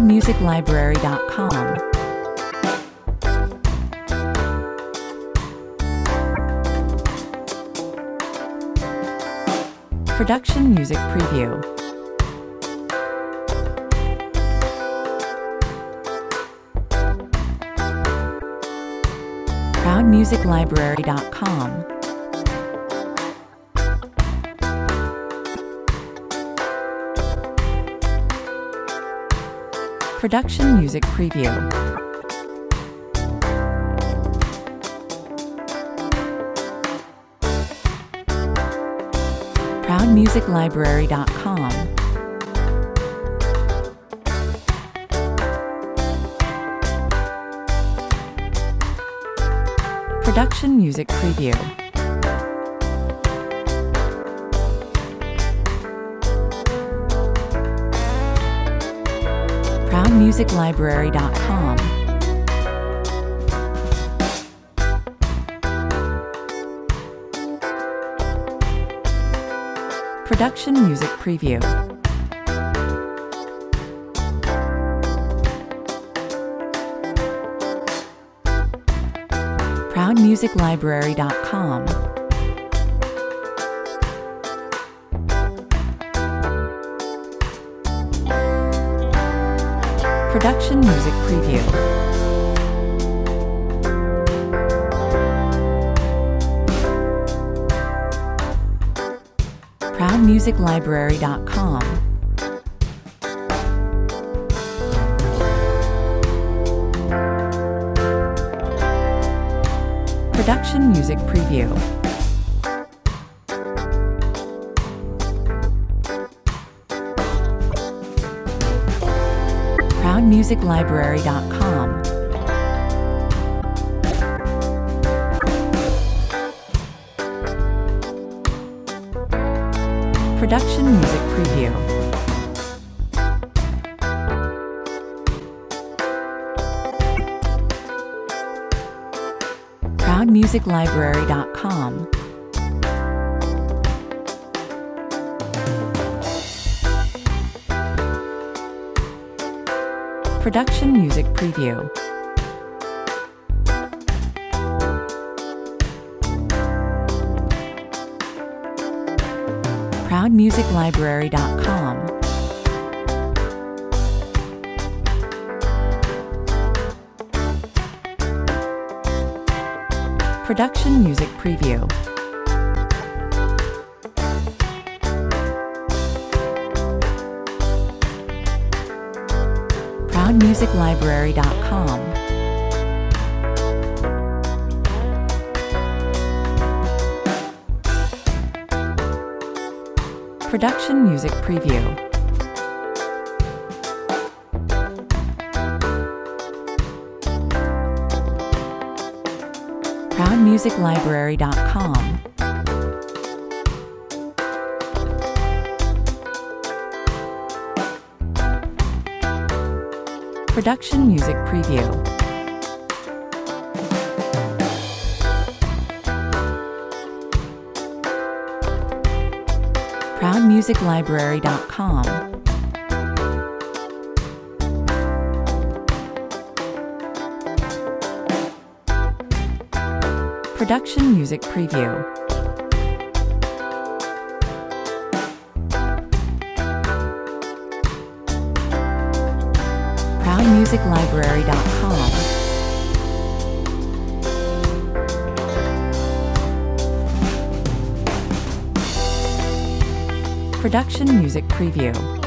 ProudMusicLibrary.com. Production Music Preview. ProudMusicLibrary.com. Production Music Preview. ProudMusicLibrary.com. Production Music Preview. ProudMusicLibrary.com. Production Music Preview. ProudMusicLibrary.com. Production Music Preview. ProudMusicLibrary.com. Production Music Preview. ProudMusicLibrary.com. Production Music Preview. ProudMusicLibrary.com. Production Music Preview. ProudMusicLibrary.com. Production Music Preview. ProudMusicLibrary.com. Production Music Preview. ProudMusicLibrary.com. Production Music Preview. ProudMusicLibrary.com. Production Music Preview. ProudMusicLibrary.com. Production Music Preview.